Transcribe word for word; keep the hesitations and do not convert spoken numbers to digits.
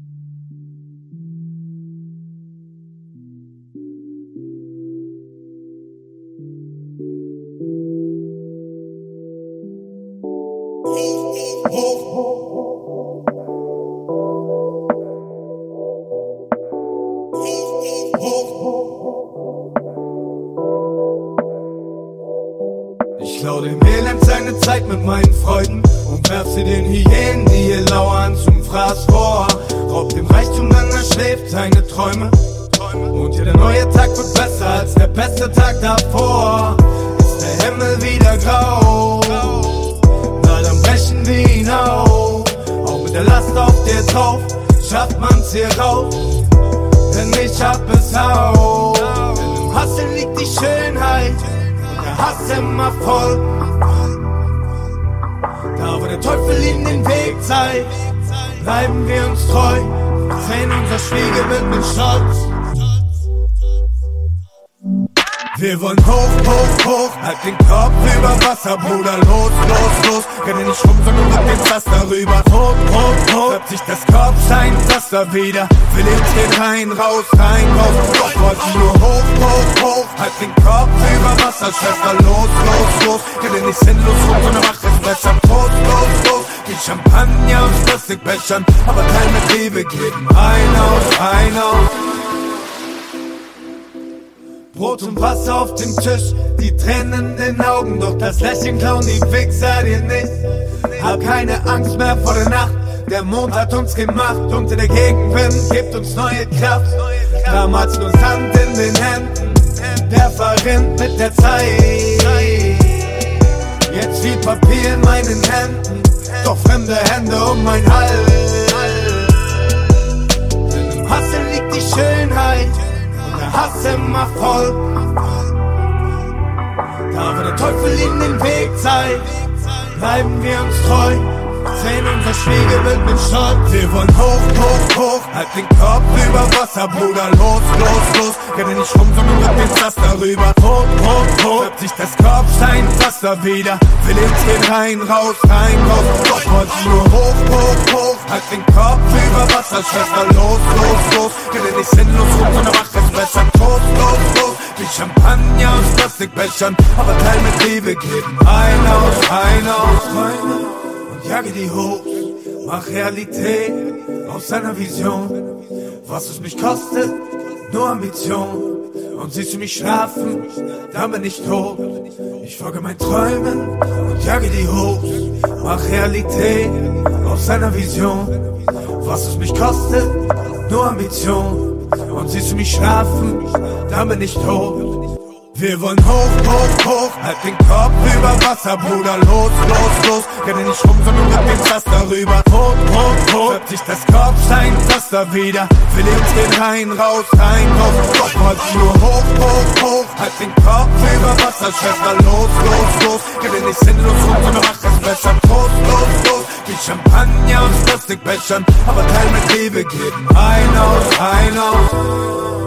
Ich klau dem Elend seine Zeit mit meinen Freunden und werf sie den Hyänen, die hier lauern, zum Fraß vor. Raub dem Reichtum, dann er schläft seine Träume. Und jeder neue Tag wird besser als der beste Tag davor. Ist der Himmel wieder grau, na dann brechen wir ihn auf. Auch mit der Last auf dir drauf, schafft man's hier raus. Denn ich hab es auch. Denn im Hassel liegt die Schönheit und der Hass im Erfolg. Da wo der Teufel ihnen den Weg zeigt, bleiben wir uns treu, sehen unser Spiegelbild mit Stolz. Wir wollen hoch, hoch, hoch, halt den Kopf über Wasser, Bruder, los, los, los. Renne nicht rum, sondern mit dem Pflaster rüber. Hoch, hoch, hoch, hört sich das Kopfstein Pflaster wieder. Wir leben den rein, raus, rein, raus. Doch wollten nur hoch, hoch, hoch, halt den Kopf über Wasser, Schwester, los, los, los. Renne nicht sinnlos rum, sondern mach es besser. Los, los, los, die Champagner aus Plastikbechern, aber Teil mit Liebe geben. Rein aus, rein aus. Brot und Wasser auf dem Tisch, die Tränen in den Augen, doch das Lächeln klauen die Wichser dir nicht. Hab keine Angst mehr vor der Nacht, der Mond hat uns gemacht und der Gegenwind gibt uns neue Kraft. Damals nur Sand in den Händen, der verrinnt mit der Zeit. Jetzt viel Papier in meinen Händen, doch fremde Hände um mein Hals. Denn im Hassel liegt die Schönheit, der Hass im Erfolg. Da wo der Teufel ihnen den Weg zeigt, bleiben wir uns treu, sehen unser Spiegelbild mit Stolz. Wir wollen hoch, hoch, hoch, halt den Kopf über Wasser, Bruder, los, los, los. Renne nicht rum, sondern mit dem Pflaster rüber. Hoch, hoch, hoch, hört sich das Kopfstein Pflaster wieder. Wir leben den rein, raus, rein, raus. Doch wollten nur hoch, hoch, hoch, halt den Kopf über Wasser, Schwester, los, los, los. Renne nicht sinnlos rum, sondern mach es besser. Los, los, los, wie Champagner aus Plastikbechern, aber Teil mit Liebe geben. Rein aus, rein aus, rein aus. Jage die hoch, mach Realität aus seiner Vision. Was es mich kostet, nur Ambition. Und siehst du mich schlafen, dann bin ich tot. Ich folge meinen Träumen und jage die hoch, mach Realität aus seiner Vision. Was es mich kostet, nur Ambition. Und siehst du mich schlafen, dann bin ich tot. Wir wollen hoch, hoch, hoch, halt den Kopf über Wasser, Bruder, los, los, los. Renne nicht rum, sondern mit dem Pflaster rüber. Hoch, hoch, hoch, hört sich das Kopfstein Pflaster wieder. Wir leben den rein, raus, rein, raus. Doch wollten nur hoch, hoch, hoch, halt den Kopf über Wasser, Schwester, los, los, los. Renne nicht sinnlos rum, sondern mach es besser. Los, los, los, wie Champagner aus Plastikbechern, aber Teil mit Liebe geben. Rein aus, rein aus.